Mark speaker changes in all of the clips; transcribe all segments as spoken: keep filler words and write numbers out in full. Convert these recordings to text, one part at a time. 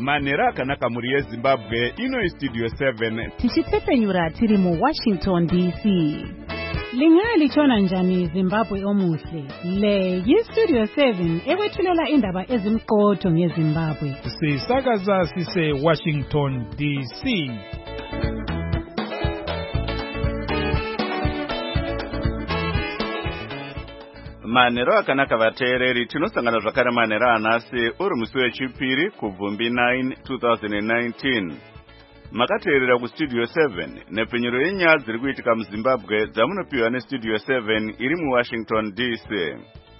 Speaker 1: Manera akanaka muri yeZimbabwe ino Studio seven.
Speaker 2: Tichitepenyura tiri mu Washington D C. Lingali chona njani Zimbabwe omuhle. Le yi Studio seven ewethulela indaba ezimqotho ngeZimbabwe.
Speaker 3: Sisakaza sise Washington D C.
Speaker 1: Manero akanaka vateereri tinosangana zvakare manera anasi uri musi wechipiri kubvumbi nine two thousand nineteen. Makateerera kuStudio seven nepfenyuro yenyaya dziri kuitika muZimbabwe dzamunopiwa neStudio seven iri muWashington D C.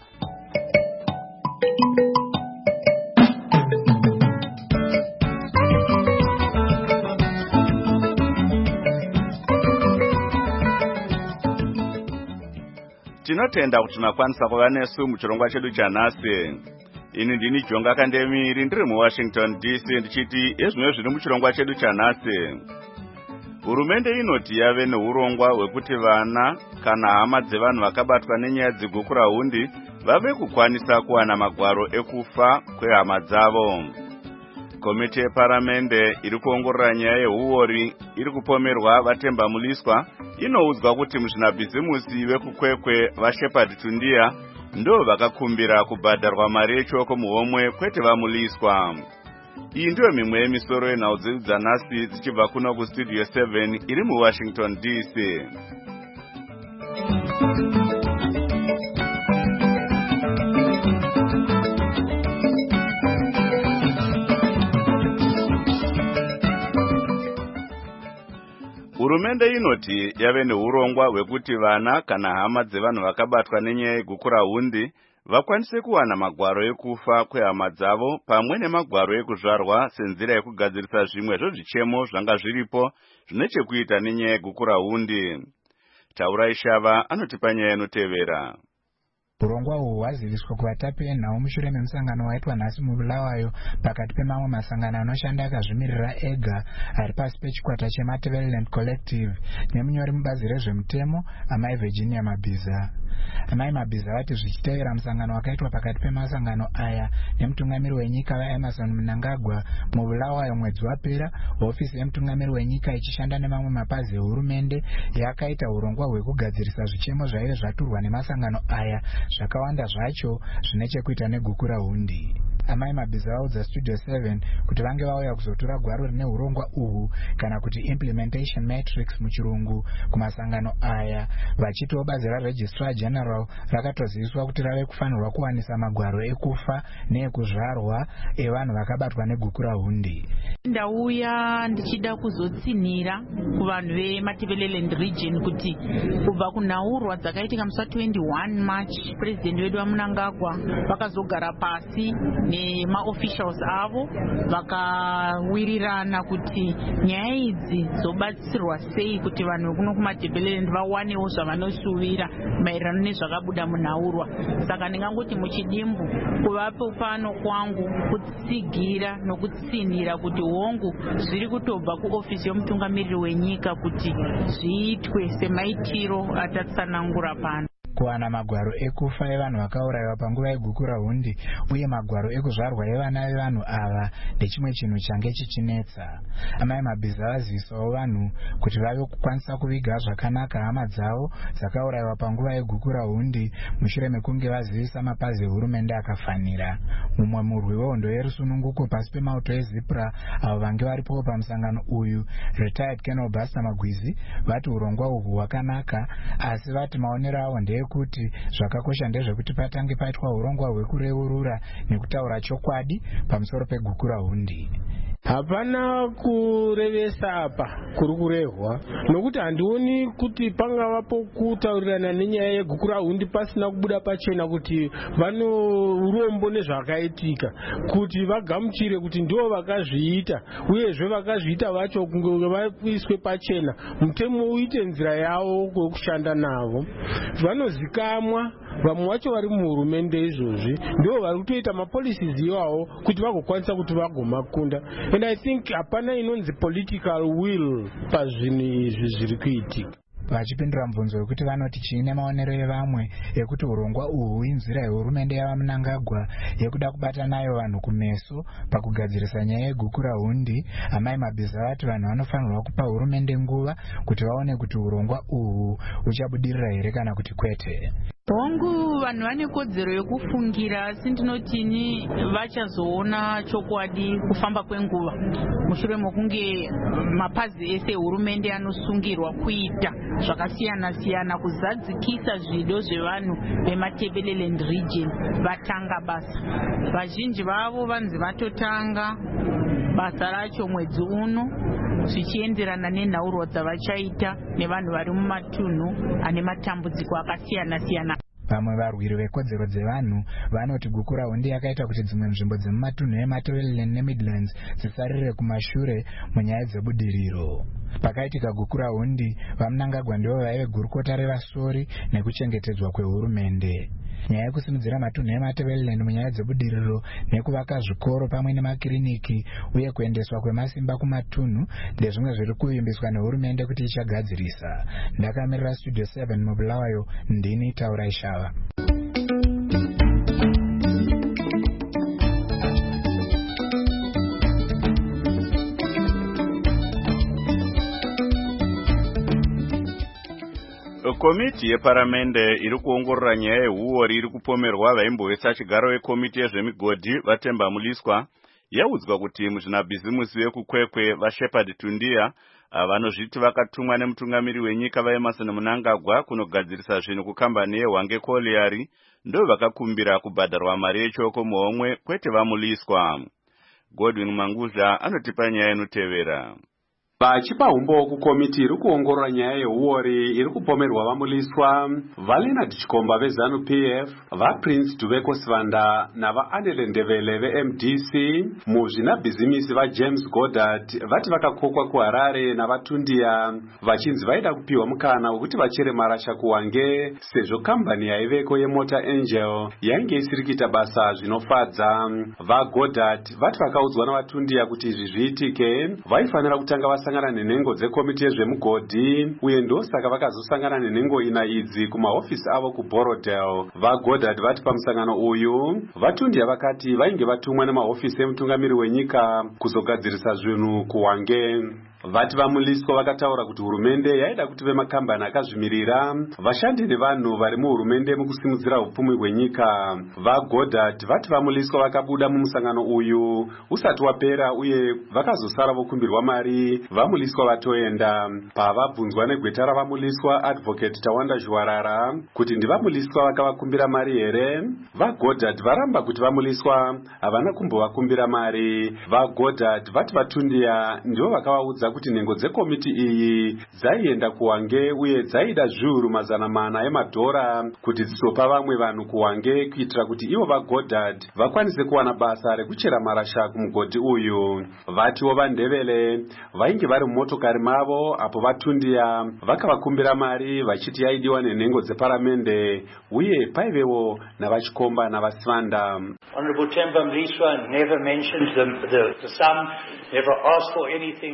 Speaker 1: Tinotenda kuti makwanisa kuva nesu muchirongwa chedu chanhasi. Ini ndini Jonga Kandemiri ndiri muWashington D C ndichiti ezvimwe zviri muchirongwa chedu chanhasi. Hurumende inoti yave neurongwa hwekuti vana kana hama dzevanhu vakabatwa nenyaya dzegukura hundi vave kukwanisa kuwana magwaro ekufa kwehama dzavo. Komiti yeparamende iri kuongorora nyaya yehuori iri kupomerwa vatemba muliswa inoudzwa kuti muzvinabhizimusi vekukwekwe vaShepherd Tundia ndo vakakumbira kubhadharwa mari yechoko muhomwe kwete vamuliswa. Iyi ndiyo mimwe yemisoro yenhau dzedu dzanhasi dzichibva kuno kuStudio seven iri muWashington D C. Hurumende inoti yave neurongwa hwekuti vana kana hama dzevanhu vakabatwa nenyaya yegukura hundi vakwanise kuwana magwaro ekufa kwehama dzavo pamwe nemagwaro ekuzvarwa senzira yekugadzirisa zvimwe zvezvichemo zvanga zviripo zvine chekuita nenyaya yegukura hundi. Taura Ishava anotipa nyaya inotevera.
Speaker 4: Urongwa uhu hwaziviswa kuvatapi venhau mushure memusangano waitwa nhasi muBulawayo pakati pemamwe masangano anoshanda akazvimirira ega ari pasi pechikwata cheMatabeleland Collective nemunyori mubazi rezvemutemo amai Virginia Mabhiza. Amai Mabhiza vati zvichitevera musangano wakaitwa pakati pemasangano aya nemutungamiri wenyika vaEmerson Mnangagwa muBulawayo mwedzi wapera, hofisi yemutungamiri wenyika ichishanda nemamwe mapazi ehurumende yakaita urongwa hwekugadzirisa zvichemo zvaive zvaturwa nemasangano aya zvakawanda zvacho zvine chekuita negukura hundi. Amai Mabhiza vaudza Studio seven kuti vange vauya kuzotora gwaro rine urongwa uhu kana kuti implementation matrix muchirungu kumasangano aya, vachitiwo bazi raRegistrar General rakatoziviswa kuti rave kufanirwa kuwanisa magwaro ekufa neekuzvarwa evanhu vakabatwa negukura hundi.
Speaker 5: Ndauya ndichida kuzotsinira kuvanhu veMatabeleland region kuti kubva kunhaurwa dzakaitika musi twenty-one March president wedu vaMnangagwa vakazogara pasi nemaofficials avo vakawirirana kuti nyaya idzi dzobatsirwa sei kuti vanhu vekuno kuMatabeleland vawanewo zvavanosuvira maererano nezvakabuda munhaurwa. Saka ndingangoti muchidimbu kuvapo pano kwangu kutsigira nokutsinira kuti hongu zviri kutobva kuofisi yomutungamiriri wenyika kuti zviitwe semaitiro atatsanangura pano.
Speaker 4: Kuwana magwaro ekufa evanhu vakaurayiwa panguva yegukura hundi uye magwaro ekuzvarwa evana vevanhu ava ndechimwe chinhu change chichinetsa. Amai Mabhiza vazivisawo vanhu kuti vave kukwanisa kuviga zvakanaka hama dzavo dzakaurayiwa panguva yegukura hundi mushure mekunge vazivisa mapazi ehurumende akafanira. Mumwe murwi wehondo yerusununguko pasi pemauto eZipra avo vange varipo pamusangano uyu, retired Colonel Buster Magwizi, vati urongwa uhu hwakanaka, asi vati maonero avo ndeye kuti zvakakosha ndezvekuti patange paitwa urongwa hwekureurura nekutaura chokwadi pamusoro pegukura hundi.
Speaker 6: Hapana kurevesa apa kuri kurehwa nokuti handioni kuti pangavapo kutaurirana nenyaya yegukura hundi pasina kubuda pachena kuti vano urombo nezvakaitika, kuti vagamuchire kuti ndivo vakazviita uyezve vakazviita vacho kunge vaiswe pachena, mutemo uite nzira yavo kwekushanda navo. Vanozikamwa vamwe vacho vari muhurumende izvozvi ndivo vari kutoita mapolicies iwawo kuti vagokwanisa kuti vagomakunda. And I think hapana inonzi political will pazvinhu izvi zviri kuitika.
Speaker 4: vachipindura mubvunzo wekuti vanoti chiine maonero evamwe ekuti urongwa uhu inzira yehurumende yavaMnangagwa yekuda kubata nayo vanhu kumeso pakugadzirisa nyaya yeguku rahundi. Amai Mabhiza vati vanhu vanofanirwa kupa hurumende nguva kuti vaone kuti urongwa uhu uchabudirira here kana kuti kwete.
Speaker 5: Hongu vanhu vane kodzero yekufungira, asi ndinotini vachazoona chokwadi kufamba kwenguva mushure mokunge mapazi ese hurumende anosungirwa kuita zvakasiyana siyana kuzadzikisa zvido zvevanhu veMatabeleland region vatanga basa. Vazhinji vavo vanzi vatotanga basa racho mwedzi uno zvichienderana nenhaurirwa dzavachaita nevanhu vari mumatunhu ane matambudziko akasiyana siyana.
Speaker 4: Vamwe varwiri vekodzero dzevanhu vanoti guku rahundi yakaita kuti dzimwe nzvimbo dzemumatunhu eMatabeleland neMidlands dzisarire kumashure munyaya dzebudiriro. Pakaitika guku rahundi, vaMnangagwa ndivo vaive gurukota revasori nekuchengetedzwa kwehurumende. Nyaya yekusimudzira matunhu eMatabeleland munyaya dzebudiriro nekuvaka zvikoro pamwe nemakiriniki uye kuendeswa kwemasimba kumatunhu ndezvimwe zviri kuvimbiswa nehurumende kuti ichagadzirisa. Ndakamirira Studio seven muBulawayo, ndini Taurai Shava.
Speaker 1: Komiti yeparamende iri kuongorora nyaya yehuori iri kupomerwa vaimbovesa chigaro wekomiti yezvemigodhi Vatemba Muliswa yaudzwa kuti muzvinabhizimusi vekukwekwe vaShepherd Tundia vanozviti vakatumwa nemutungamiri wenyika vaEmmerson Mnangagwa kunogadzirisa zvinhu kukambani yeHwange Colliery ndo vakakumbira kubhadharwa mari yechoko muhomwe kwete vaMuliswa. Godwin Manguzha anotipa nyaya inotevera.
Speaker 7: Vachipa umbo kukomiti iri kuongorora nyaya yehuori iri kupomerwa vaMuliswa, vaLeonard Chikomba veZanu P F, vaPrince Duveko Sivanda navaAnele Ndebele veM D C, muzvinabhizimisi vaJames Goddard vati vakakokwa kuHarare navaTundia vachinzi vaida kupiwa mukana wekuti vachere marasha kuHwange sezvo kambani yaiveko yeMotor Angel yainge isiri kuita basa zvinofadza. VaGoddard vati vakaudzwa navaTundia kuti izvi zviitike vaifanira kutanga vasa sangana nenhengo dzekomiti yezvemugodhi uye ndosaka vakazosangana nenhengo ina idzi kumahofisi avo kuBorodale. VaGoddard vati pamusangano uyu vaTundia vakati vainge vatumwa nemahofisi emutungamiri wenyika kuzogadzirisa zvinhu kuHwange. Vati vaMuliswa vakataura kuti hurumende yaida kuti vemakambani akazvimirira vashande nevanhu vari muhurumende mukusimudzira upfumi hwenyika. VaGoddard vati vaMuliswa vakabuda mumusangano uyu usati wapera uye vakazosara vokumbirwa mari vaMuliswa vatoenda. Pavabvunzwa negweta ravaMuliswa Advocate Tawanda Zhuwarara kuti ndivaMuliswa vakavakumbira mari here, VaGoddard varamba kuti vaMuliswa havana kumbovakumbira mari. VaGoddard vati vaTundia ndivo vakavaudza kuti nhengo dzekomiti iyi dzaienda kuHwange uye dzaida zviuru mazana mana emadhora kuti dzizopa vamwe vanhu kuHwange kuitira kuti ivo vaGoddard vakwanise kuwana basa rekuchera marasha kumugodhi uyu. Vatiwo vaNdebele vainge vari mumotokari mavo apo vaTundia vakavakumbira mari vachiti yaidiwa nenhengo dzeparamende uye paivewo navaChikomba navaSivanda.
Speaker 8: Honorable Temba Muliswa never mentioned the, the, the sum, never asked for anything.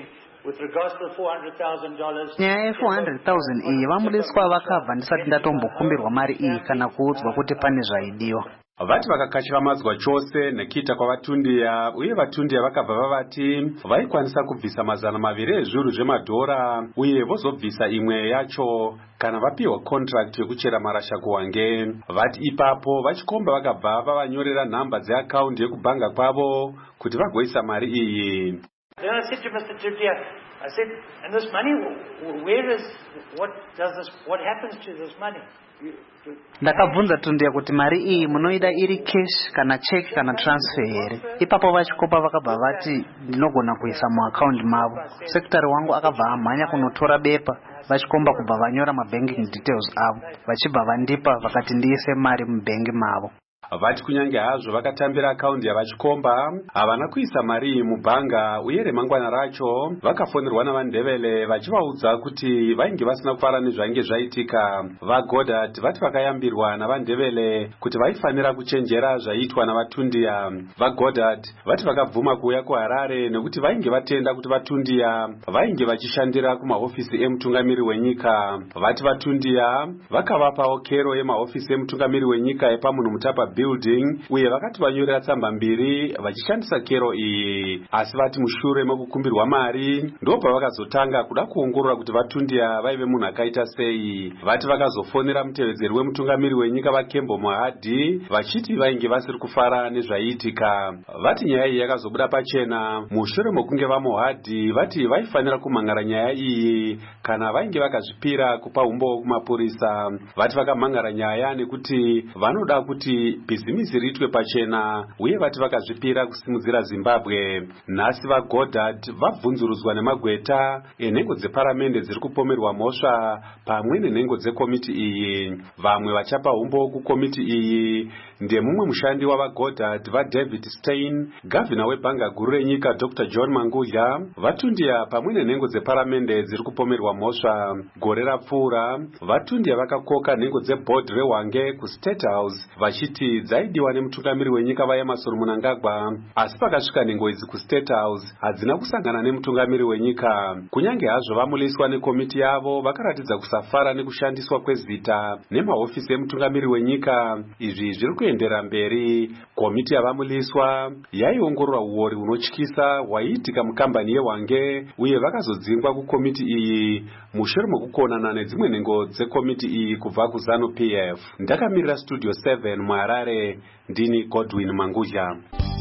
Speaker 9: Nyaya ye-four hundred thousand iyi vaMuliswa vakabva ndisati ndatombokumbirwa mari iyi kana kuudzwa kuti pane zvaidiwa.
Speaker 7: Vati vakakashiramadziwa chose nekuita kwavaTundia uye vaTundia vakabva vavati vaikwanisa kubvisa mazana maviri ezviuru zvemadhora uye vozobvisa imwe yacho kana vapiwa contract yekuchera marasha kuHwange. Vati ipapo vaChikomba vakabva vavanyorera nhamba dzeakaundi yekubhanga kwavo kuti vagoisa mari iyi.
Speaker 8: Then I said to Mister Tundia, I said, and this money, where is, what does this, what happens to this money?
Speaker 9: Ndakabvunza Tundia kuti mari iyi munoida iri cash kana check kana transfer here. Ipapo vaChikomba vakabva vati ndinogona kuisa muaccount mavo. Secretary wangu akabva amhanya kunotora bepa vaChikomba kubva vanyora mabanking details avo vachibva vandipa vakati ndiise mari mubank mavo.
Speaker 7: vati kunyange hazvo vakatambira akaundi yavachikomba havana kuisa mari mubhanga uye remangwana racho vakafonerwa navandevele vachivaudza kuti vainge vasina kufara nezvainge zvaitika. VaGoddard vati vakayambirwa navandevele kuti vaifanira kuchenjera zvaiitwa navatundiya. VaGoddard vati vakabvuma kuuya kuHarare nekuti vainge vatenda kuti vatundiya vainge vachishandira kumahofisi emutungamiri wenyika. Vati vatundiya vakavapawo kero yemahofisi emutungamiri wenyika epamunhu mutapa building uye vakati vanyorera tsamba mbiri vachishandisa kero iyi. Asi vati mushure mekukumbirwa mari ndobva vakazotanga kuda kuongorora kuti vatundiya vaive munhu akaita sei. Vati vakazofonera mutevedzeri wemutungamiri wenyika vaKembo Mohadi vachiti vainge vasiri kufara nezvaiitika. Vati nyaya iyi yakazobuda pachena mushure mekunge vaMohadi vati vaifanira kumhangara nyaya iyi kana vainge vakazvipira kupa umbo kumapurisa. Vati vakamhangara nyaya nekuti vanoda kuti bhizimisi riitwe pachena uye vati vakazvipira kusimudzira Zimbabwe. Nhasi vaGoddard vabvunzurudzwa nemagweta enhengo dzeparamende dziri kupomerwa mhosva pamwe nenhengo dzekomiti iyi. Vamwe vachapa umbo kukomiti iyi ndemumwe mushandi wavaGoddard vaDavid Stein, gavhina webhanga guru renyika Doctor John Mangudya, vatundiya pamwe nenhengo dzeparamende dziri kupomerwa mhosva. Gore rapfuura vatundiya vakakoka nhengo dzebhodhi reHwange kuState House vachiti dzaidiwa nemutungamiri wenyika vaEmmerson Mnangagwa, asi pakasvika nhengo idzi kuState House hadzina kusangana nemutungamiri wenyika. Kunyange hazvo vamuliswa nekomiti yavo vakaratidza kusafara nekushandiswa kwezita nemahofisi emutungamiri wenyika, izvi zviri kuendera mberi. Komiti yavamuliswa yaiongorora uori hunotyisa hwaiitika mukambani yeHwange uye vakazodzingwa kukomiti iyi mushure mekukonana nedzimwe nhengo dzekomiti iyi kubva kuZanu-P F. Ndakamirira Studio seven muHarare, ndini Godwin Mangudya.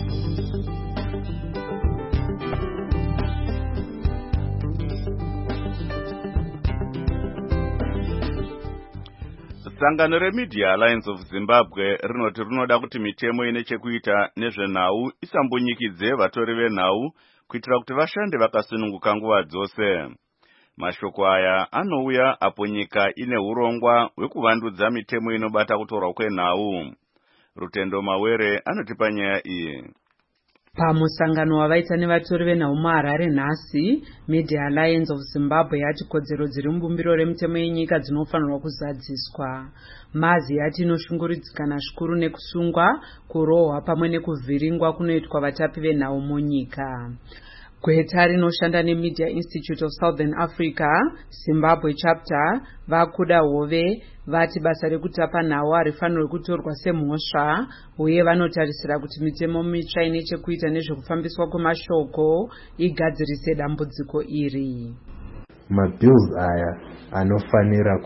Speaker 1: Sangano reMedia Alliance of Zimbabwe rinoti rinoda kuti mitemo ine chekuita nezvenhau isambonyikidze vatori venhau kuitira kuti vashande vakasununguka nguva dzose. Mashoko aya anouya apo nyika ine urongwa hwekuvandudza mitemo inobata kutorwa kwenhau. Rutendo Mawere anotipa nyaya iyi.
Speaker 10: Pamusangano wavaita nevatori venhau muHarare nhasi, Media Alliance of Zimbabwe yati kodzero dziri mubumbiro remitemo yenyika dzinofanirwa kuzadziswa. Mazi yati inoshunguridzikana zvikuru nekusungwa, kurohwa pamwe nekuvhiringwa kunoitwa vatapi venhau munyika. Gweta rinoshanda neMedia Institute of Southern Africa, Zimbabwe chapter, vakuda hove vati basa rekutapa nhau harifanirwi kutorwa semhosva uye vanotarisira kuti mitemo mitsva ine chekuita nezvekufambiswa kwemashoko igadzirise dambudziko iri.
Speaker 11: Mabills aya anofanira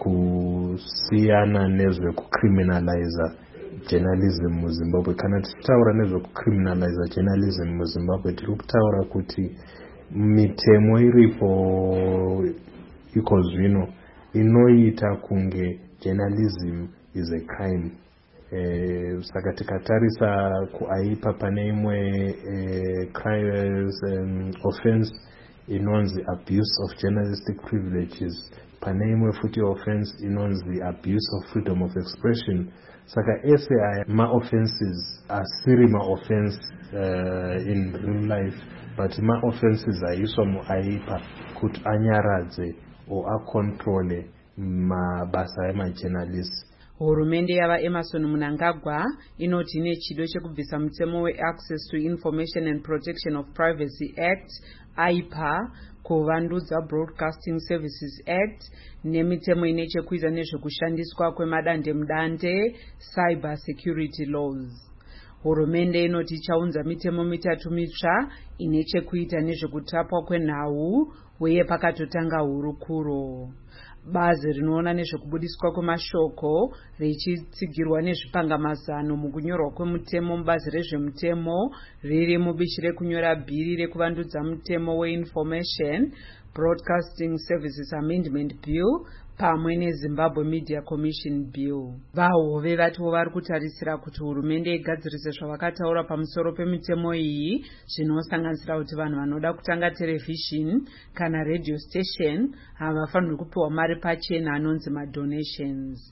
Speaker 11: kusiyana nezvekucriminaliza journalism muZimbabwe. Kana tichitaura nezvekucriminaliza journalism muZimbabwe tiri kutaura kuti mitemo iripo iko zvino inoita kunge journalism is a crime. Eh, saka tikatarisa kuaipa pane imwe eh, crimes um, offense inonzi abuse of journalistic privileges, pane imwe futi offense inonzi abuse of freedom of expression. Saka ese aya ma-offenses asiri ma-offense uh, in real life, but ma-offenses aiswa muaipa kuti anyaradze o akontrole mabasa ema-journalists.
Speaker 10: Hurumende yavaEmmerson Mnangagwa inoti ine chido chekubvisa mutemo we-Access to Information and Protection of Privacy Act, A I P A, kuvandudza Broadcasting Services Act, nemitemo ine chekuita nezvekushandiswa kwemadandemdande, Cyber Security Laws. Hurumende inoti ichaunza mitemo mitatu mitsva ine chekuita nezvekutapwa kwenhau uye pakatotanga hurukuro. Bazi rinoona nezvekubudiswa kwemashoko richitsigirwa nezvipangamazano mukunyorwa kwemutemo mubazi rezvemutemo riri mubishi rekunyora bhiri rekuvandudza mutemo weInformation Broadcasting Services Amendment Bill pamwe neZimbabwe Media Commission Bill. Vahove vatiwo vari kutarisira kuti hurumende igadzirise zvavakataura pamusoro pemitemo iyi, zvinosanganisira kuti vanhu vanoda kutanga television kana radio station havafanirwi kupiwa mari pachena anonzi madonations.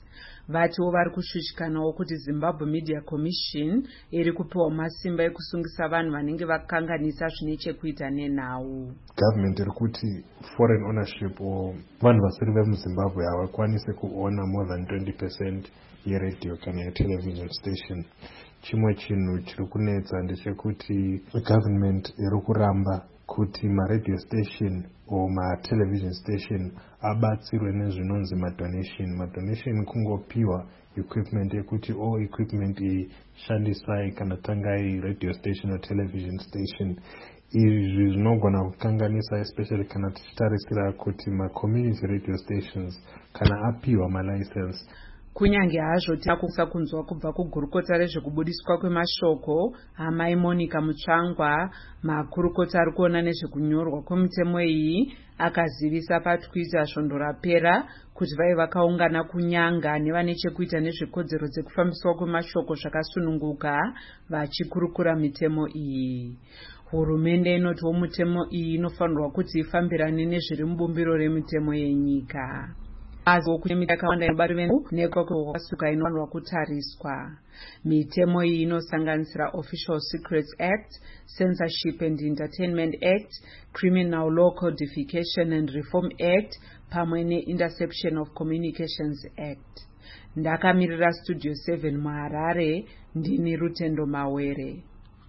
Speaker 10: vatiwo vari kushushikanawo kuti Zimbabwe Media Commission iri kupiwa masimba ekusungisa vanhu vanenge vakanganisa zvine chekuita nenhau.
Speaker 11: Government iri kuti foreign ownership or vanhu vasiri vemuZimbabwe havakwanise kuona more than twenty percent yeradio kana yetelevision station. Chimwe chinhu chiri kunetsa ndechekuti government iri kuramba kuti ma-radio station or ma-television station abatsirwe nezvinonzi ma-donation. Ma-donation kungopiwa equipment yekuti o equipment ishandisai kana tangai radio station or television station. Izvi zvinogona kukanganisa especially kana tichitarisira kuti ma-community radio stations kana apiwa ma-license.
Speaker 10: Kunyange hazvo takusa kunzwa kubva kugurukota rezvekubudiswa kwemashoko amai Monica Mutsvangwa, makurukota ari kuona nezvekunyorwa kwemutemo iyi akazivisa paTwitter svondo rapera kuti vai vakaungana kunyanga nevane chekuita nezvekodzero dzekufambiswa kwemashoko zvakasununguka vachikurukura mitemo iyi. Hurumende inotiwo mutemo iyi inofanirwa kuti ifambirane nezviri mubumbiro remitemo yenyika. Azo kunemita yakawanda inobari venhu nekwakasuka inofanirwa kutariswa. Mitemo iyi inosanganisira Official Secrets Act, Censorship and Entertainment Act, Criminal Law Codification and Reform Act, pamwe ne-Interception of Communications Act. Ndakamirira Studio seven muHarare, ndini Rutendo Mawere.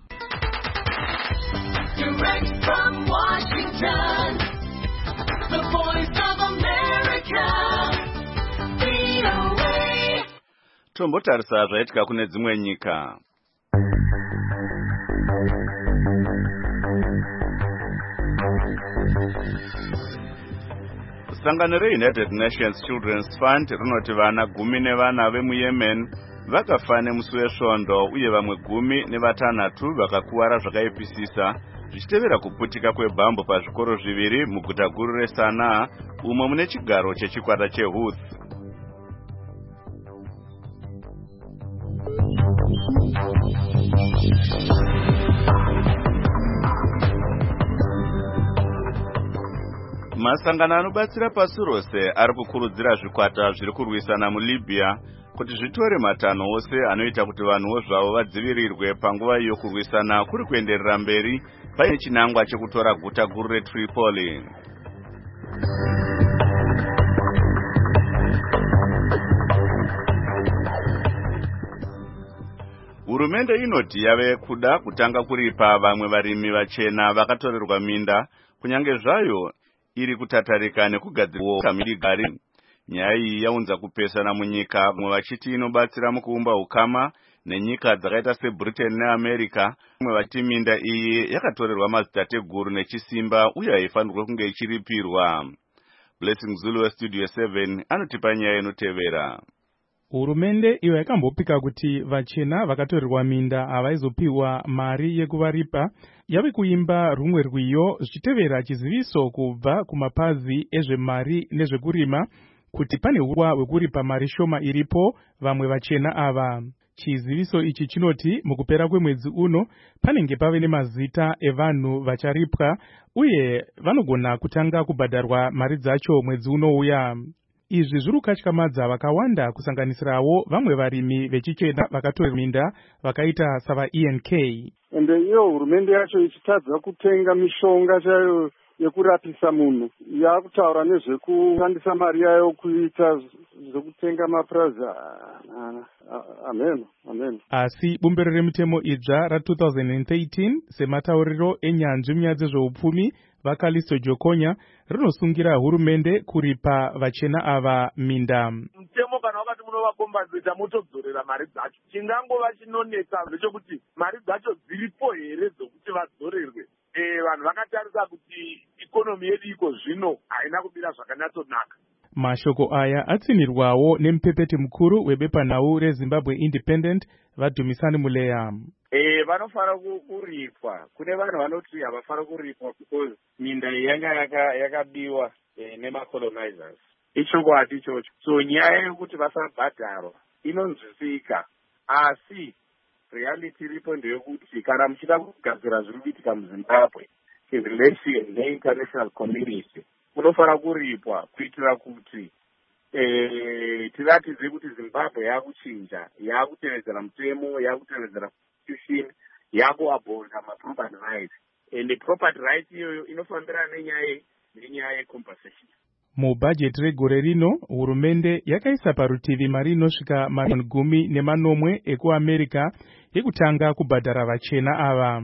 Speaker 12: Direct from Washington, the voice of America.
Speaker 1: Tombotarisa zvaitika kune dzimwe nyika. Sangano reUnited Nations Children's Fund rinoti vana gumi nevana vemuYemen vakafa nemusi wesvondo uye vamwe gumi nevatanhatu vakakuwara zvakaipisisa zvichitevera kuputika kwebhambo pazvikoro zviviri muguta guru reSanaa umo mune chigaro chechikwata cheHouthi. Masangano anobatsira pasi rose ari kukurudzira zvikwata zviri kurwisana muLibya kuti zvitore matanho ose anoita kuti vanhuwo zvavo vadzivirirwe panguva iyo kurwisana kuri kuenderera mberi paine chinangwa chekutora guta guru reTripoli. Hurumende inoti yave kuda kutanga kuripa vamwe varimi vachena vakatorerwa minda kunyange zvayo iri kutatarika nekugadzirwa kamirigari. Nyaya iyi yaunza kupesana munyika vamwe vachiti inobatsira mukuumba ukama nenyika dzakaita seBritain neAmerica, vamwe vachiti minda iyi yakatorerwa madzitateguru nechisimba uye haifanirwe kunge ichiripirwa. Blessing Zulu weStudio seven anotipa nyaya inotevera.
Speaker 3: Hurumende iyo yakambopika kuti vachena vakatorerwa minda havaizopiwa mari yekuvaripa yave kuimba rumwe rwiyo zvichitevera chiziviso kubva kumapazi ezvemari nezvekurima kuti pane hurwa hwekuripa mari shoma iripo vamwe vachena ava. Chiziviso ichi chinoti mukupera kwemwedzi uno panenge pave nemazita evanhu vacharipwa uye vanogona kutanga kubhadharwa mari dzacho mwedzi unouya. Izvi zviri kukatyamadza vakawanda kusanganisirawo vamwe varimi vechichena vakatorerwa minda vakaita sava E N K.
Speaker 13: Ende iyo hurumende yacho ichitadza kutenga mishonga chayo yekurapisa munhu yakutaura nezvekushandisa mari yayo kuita zvekutenga mapurazi. Amen, amen.
Speaker 3: Asi bumbiro remitemo idzva ra two thousand thirteen sematauriro enyanzvi munyaya dzezveupfumi vaKalisto Jokonya rinosungira hurumende kuripa vachena ava minda.
Speaker 14: Mutemo kana wakati munovakombadziza motodzorera mari dzacho. Chingangova chinonetsa ndechekuti mari dzacho dziripo here dzokuti vadzorerwe. Eh, vanhu vakatarisa kuti ikonomi yedu iko zvino haina kumira zvakanyatsonaka.
Speaker 3: Mashoko aya atsinirwawo nemupepeti mukuru webepanhau reZimbabwe Independent vaDhumisani Muleya.
Speaker 14: Eh, vanofara kuripwa. Kune vanhu vanoti havafara kuripwa because minda yanga yaka yakabiwa eh, nemacolonizers. Ichokwadi ichocho. So nyaya yekuti vasabhadharwa inonzwisika. Asi reality iripo ndeyekuti kana muchida kugadzira zviri kuitika muZimbabwe in relation neinterntional community munofara kuripwa kuitira kuti eh tiratidze kuti Zimbabwe yakuchinja, yakutevedzera mutemo, yakutevedzera constitution, yakuabhorda ma-property rights. And the property rights iyoyo inofambirana nenyaya nenyaya yecompensation.
Speaker 3: Mubhajeti regore rino, hurumende yakaisa parutivi mari inosvika marioni gumi nemanomwe ekuAmerica yekutanga kubhadhara vachena ava.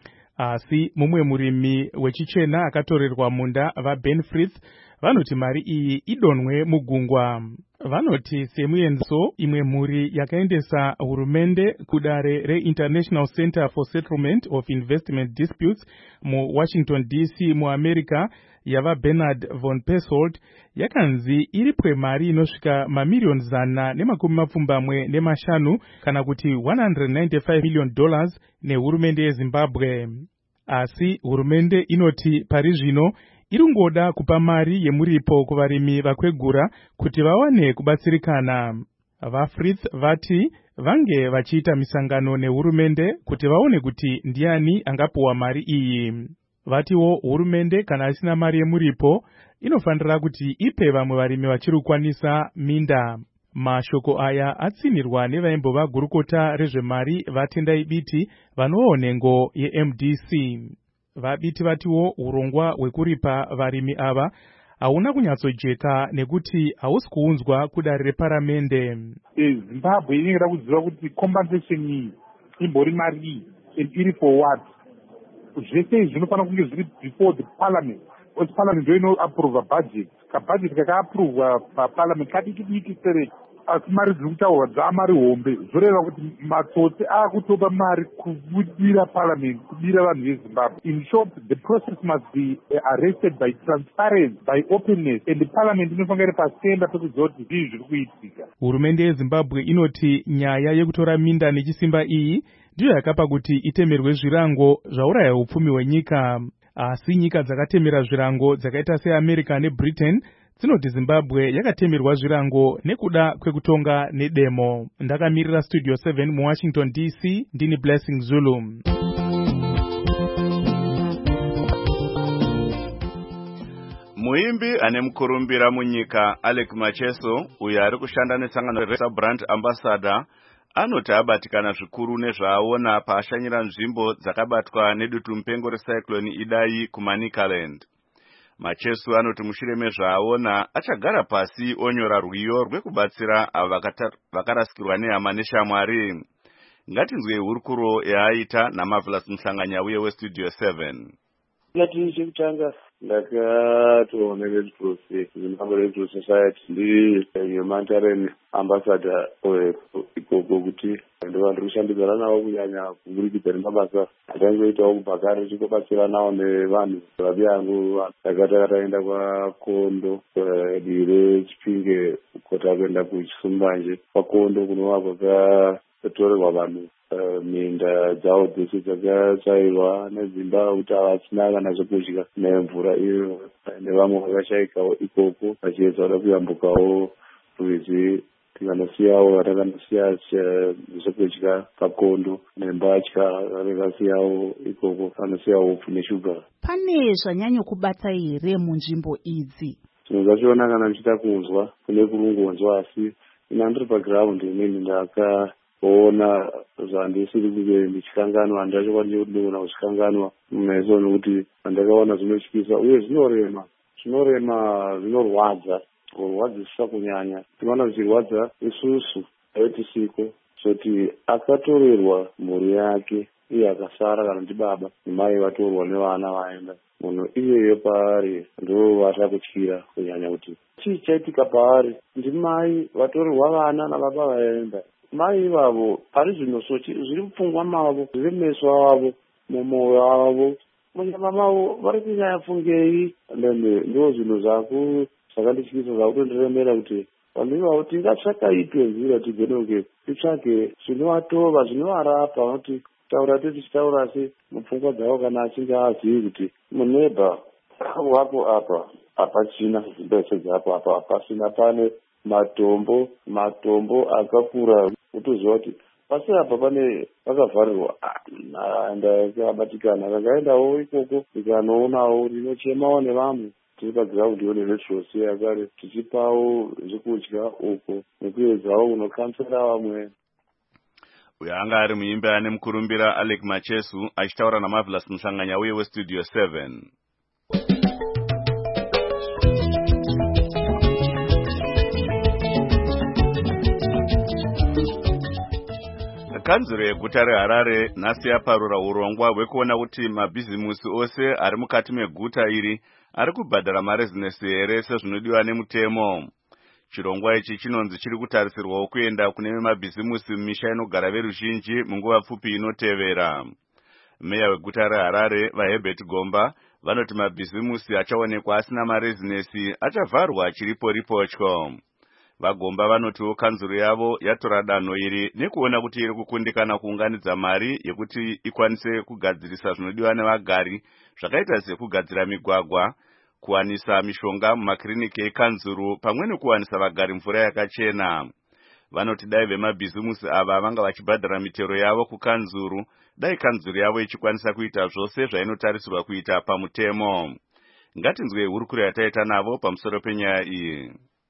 Speaker 3: Asi mumwe murimi wechichena akatorerwa munda vaBen Frith vanoti mari iyi idonwe mugungwa. Vanoti semuenzo imwe mhuri yakaendesa hurumende kudare reInternational Center for Settlement of Investment Disputes muWashington D C muAmerica yava Bernard von Pesselt yakanzi iripwe mari inosvika mamiliyoni zana nemakumi mapfumbamwe nemashanu kana kuti one hundred ninety-five million dollars nehurumende yeZimbabwe. Asi hurumende inoti pari zvino iringoda kupa mari yemuripo kuvarimi vakwegura kuti vawane kubatsirikana. VaFrith vati vange vachiita misangano nehurumende kuti vaone kuti ndiani angapuwa mari iyi. Vatiwo hurumende kana asina mari yemuripo inofanira kuti ipe vamwe varimi vachirikwanisa minda. Mashoko aya atsinirwa nevaimbova gurukota rezvemari vaTendai Biti vanowo nhengo yeM D C. VaBiti vatiwo urongwa hwekuripa varimi ava hauna kunyatsojeka nekuti hausi kuunzwa kudare reparamende.
Speaker 15: Zimbabwe inengera kuziva kuti compensation iyi imbori mari iyi and iri for what. Zvese izvi zvinofanira kunge zviri before the parliament. Kuti parliament ndio inoapprova budget. Kabudget kakaaprovwa paparliament kadiki diki sereki. Asi mari dziri kutaurwa dzaamari hombe. Zvoreva kuti matsotsi akutopa mari kubudira parliament, kubira vanhu veZimbabwe. In short, the process must be arrested by transparency, by openness, and the parliament inofanira iri pasenda pekuziva kuti zvii zviri kuitika.
Speaker 3: Hurumende yeZimbabwe inoti nyaya yekutora minda nechisimba iyi ndiyo yakapa kuti itemerwe zvirango zvauraya upfumi hwenyika. Asi nyika dzakatemera zvirango dzakaita seAmerica neBritain dzinoti Zimbabwe yakatemerwa zvirango nekuda kwekutonga nedemo. Ndakamirira Studio seven muWashington D C, ndini Blessing Zulu.
Speaker 1: Muimbi ane mukurumbira munyika Alec Macheso uyo ari kushanda nesangano reSabrant Ambassador anoti abatikana zvikuru nezvaaona paashanyira nzvimbo dzakabatwa nedutu mupengo recyclone Idai kuManicaland. Macheso anoti mushure mezvaaona achagara pasi onyora rwiyo rwekubatsira avo vakarasikirwa nehama neshamwari. Ngatinzwe hurukuro yaaita naMarvelous Mhlanganyauye weStudio seven.
Speaker 16: Ngati chekutanga ndakatoona Red Cross Zimbabwe Red Cross Society ndi humanitarian ambassador ikoko kuti ndo vanhu kushandidzana navo kunyanya kuburikidza nemabasa atangoitawo kubhakari tichikobatsira nawo nevanhu vabiyangu takati akataenda kwaKondo dire Chipinge kota kuenda kuChisumbanje kwaKondo kunovakwa kwakatorerwa vanhu minda dzavo dzese dzakatsvairwa nedzimba kuti havasina kana zvekudya nemvura iyo nevamwe vakashaikawo ikoko vachiedza kuda kuyambukawo rwizi tikanosiyawo vatakandosiya zvekudya paKondo nembatya vakasiyawo ikoko vanosiyawo upfu neshuga.
Speaker 17: Pane zvanyanya kubatsa here munzvimbo idzi?
Speaker 16: Tinozvachiona kana tichida kunzwa kune kurungonzwa asi ina ndiri paground inini ndaka ona zvandisiri kunge ndichikanganwa handacho kwandiri kuona kuchikanganwa meso nokuti handakaona zvinotyisa uye zvinorema zvinorema zvinorwadza kurwadzisa kunyanya tinoona zvichirwadza isusu aitisiko zoti akatorerwa mhuri yake iye akasara kana ndi baba nemai vatorwa nevana vaenda munhu iyeyo paari ndo vatira kutyira kunyanya kuti chii chaitika paari ndi mai vatorerwa vana nababa vaenda mai ivavo pari zvino so zviri mupfungwa mavo zviri meso avo mumwoyo wavo munyama mavo vari kunyanya fungei ndende ndo zvinhu zvaku zvakandityisa zvakutondiremera kuti vanhu ivavo tingatsvakaipe nzira tibvenoke titsvage zvinovatova zvinovarapa vanoti taura toti tichitaura se mupfungwa dzavo kana achinge azivi kuti muneba wapo apa hapachina zvibese dzapo apa hapasina pane matombo matombo akakura utoziva kuti pasi apa pane vakavharirwa ndakabatikana kakaendawo ikoko ikanoonawo rinochemawo nevamwe tiri pagiraundi yone netrosi yakare tichipawo zvekudya uko nekuedzawo kunokansera vamwe.
Speaker 1: Uyo anga ari muimbi ane mukurumbira Alec Machesu achitaura naMarvelous Musanganya uye weStudio seven. Kanzuro yeguta reHarare nhasi yaparura urongwa hwekuona kuti mabhizimusi ose ari mukati meguta iri ari kubhadhara marezinesi here sezvinodiwa nemutemo. Chirongwa ichi chinonzi chiri kutarisirwawo kuenda kune mabhizimusi mumisha inogara veruzhinji munguva pfupi inotevera. Meya weguta reHarare vaHerbert Gomba vanoti mabhizimusi achaonekwa asina marezinesi achavharwa chiripo ripotyo. Vagomba vanotiwo kanzuro yavo yatora danho iri nekuona kuti iri kukundikana kuunganidza mari yekuti ikwanise kugadzirisa zvinodiwa nevagari zvakaita sekugadzira migwagwa, kuwanisa mishonga mumakiriniki ekanzuru pamwe nekuwanisa vagari mvura yakachena. Vanoti dai vemabhizimusi ava vanga vachibhadhara mitero yavo kukanzuru, dai kanzuru yavo ichikwanisa kuita zvose zvainotarisirwa kuita pamutemo. Ngatinzwe hurukuro yataita navo pamusoro penyaya iyi.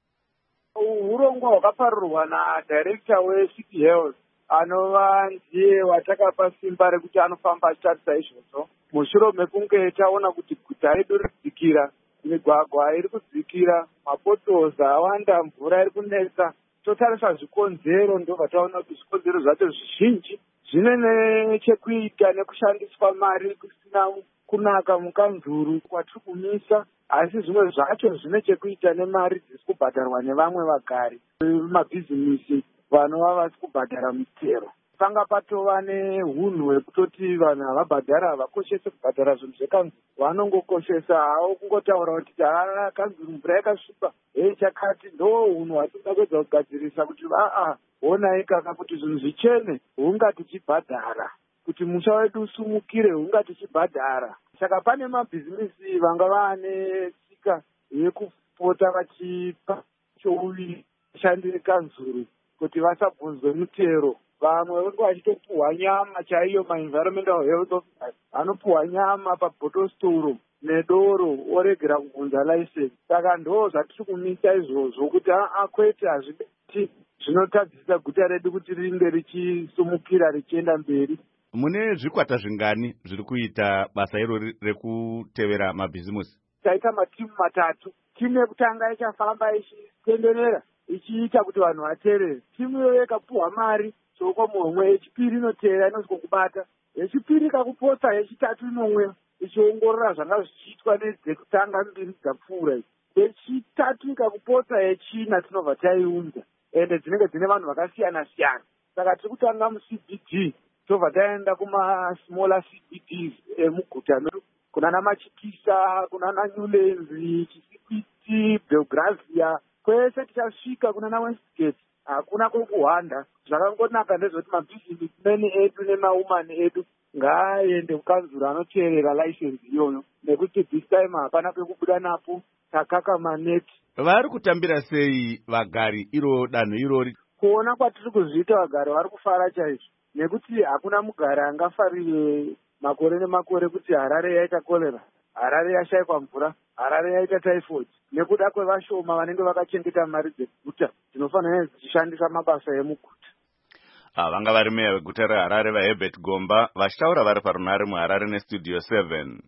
Speaker 18: Urongwa hwakaparurwa nadirector weCity Health anova ndiye watakapa simba rekuti anofamba achitarisa izvozvo. Mushure mekunge taona kuti guta redu ridzikira, migwagwa iri kudzikira, mapotozi awanda, mvura iri kunetsa, totarisa zvikonzero ndobva taona kuti zvikonzero zvacho zvizhinji zvine nechekuita nekushandiswa mari kusina kunaka mukanzuru kwatiri kumisa, asi zvimwe zvacho zvine chekuita nemari dziri kubhadharwa nevamwe vagari vemabhizimisi vanova vasi kubhadhara mitero. Panga patova neunhu hwekutoti vanhu havabhadhara havakoshese kubhadhara zvinhu zvekanzuru, vanongokoshesa havo kungotaura kuti haa kanzuru mvura yakasviba, hei chakati ndo unhu hwatinoda kuedza kugadzirisa kuti aa honai kaka kuti zvinhu zvichene hunga tichibhadhara, kuti musha wedu usumukire hunga tichibhadhara. Saka pane mabhizimisi vanga vaane tsika yekupota vachipa chouviri shandire kanzuru kuti vasabvunzwe mutero. Vamwe vange vachitopuhwa nyama chaiyo, ma-environmental health officers vanopuhwa nyama pabhotostoro nedoro oregera kubvunza license. Saka ndo zvatiri kumisa izvozvo kuti aa kwete hazvibeti zvinotadzisa guta redu kuti ringe richisumukira richienda mberi.
Speaker 1: Mune zvikwata zvingani zviri kuita basa iro rekutevera mabhizimusi?
Speaker 18: Taita matimu matatu. Timu yekutanga ichafamba ichitenderera ichiita kuti vanhu vateerere. Timu iyoyo ikapuhwa mari choko mumwe, yechipiri inoteera inozwa kubata, yechipiri ikakuposa, yechitatu inomwe ichiongorora zvanga zvichiitwa nedzekutanga mbiri dzapfuura. Yechitatu ikakuposa, yechina tinobva taiunza, ende dzinenge dzine vanhu vakasiyana siyana. Saka tiri kutanga muC B D tobva taenda kumasmaller C B Ds emuguta medu, kunana Machikisa, kunana Newlands, Chisipiti, Belgravia, kwese tichasvika kunana Westgate. Hakuna kwekuhwanda. Zvakangonaka ndezvekuti mabhizimusi edu nemaumani edu ngaaende kukanzuru anoteerera license iyoyo, nekuti this time hapana pekubuda napo, takaka maneti.
Speaker 1: Vari kutambira sei vagari iro danho irori?
Speaker 18: Kuona kwatiri kuzviita vagari vari kufara chaizvo, nekuti hakuna mugari angafarire makore nemakore kuti Harare yaita kolera, Harare yashayikwa mvura, Harare yaita typhoid. Nekuda kwevashoma vanenge vakachengeta mari dzeguta dzinofanira dzichishandisa mabasa emuguta.
Speaker 1: Vanga vari meya weguta reHarare vaHerbert Gomba vachitaura vari parunare muHarare neStudio seven.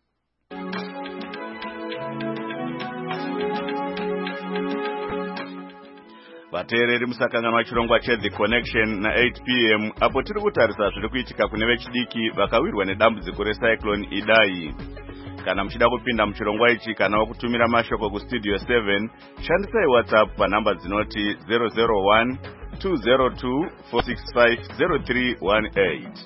Speaker 1: Vateereri musakanganwa chirongwa cheThe Connection na eight p m apo tiri kutarisa zviri kuitika kune vechidiki vakawirwa nedambudziko recyclone Idai. Kana muchida kupinda muchirongwa ichi kana wakutumira mashoko kuStudio seven, shandisai WhatsApp panhamba dzinoti zero zero one two zero two four six five zero three one eight.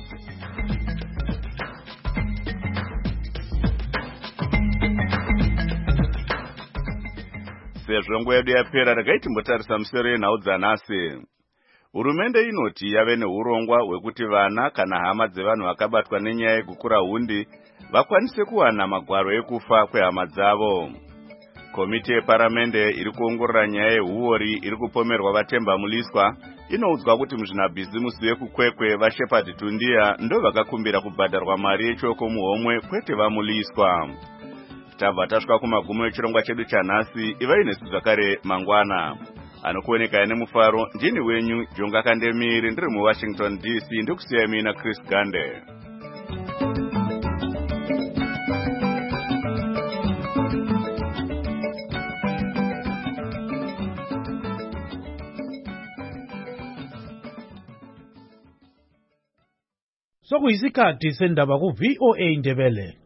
Speaker 1: Sezvo nguva yedu yapera, regai timbotarisa musoro yenhau dzanhasi. Hurumende inoti yave neurongwa hwekuti vana kana hama dzevanhu vakabatwa nenyaya yekukura hundi vakwanise kuwana magwaro ekufa kwehama dzavo. Komiti yeparamende iri kuongorora nyaya yehuori iri kupomerwa vatemba muliswa inoudzwa kuti muzvinabhizimusi vekukwekwe vaShepherd Tundia ndo vakakumbira kubhadharwa mari yechoko muhomwe kwete vamuliswa. tabva tasvika kumagumo echirongwa chedu chanhasi. ivai nesu zvakare mangwana anokuoneka nemufaro. ndini wenyu Jonga Kandemiri ndiri muWashington D C ndikusiyai mina Chris Gande.
Speaker 19: Sokuyisikhathi sendaba ku V O A Indebele.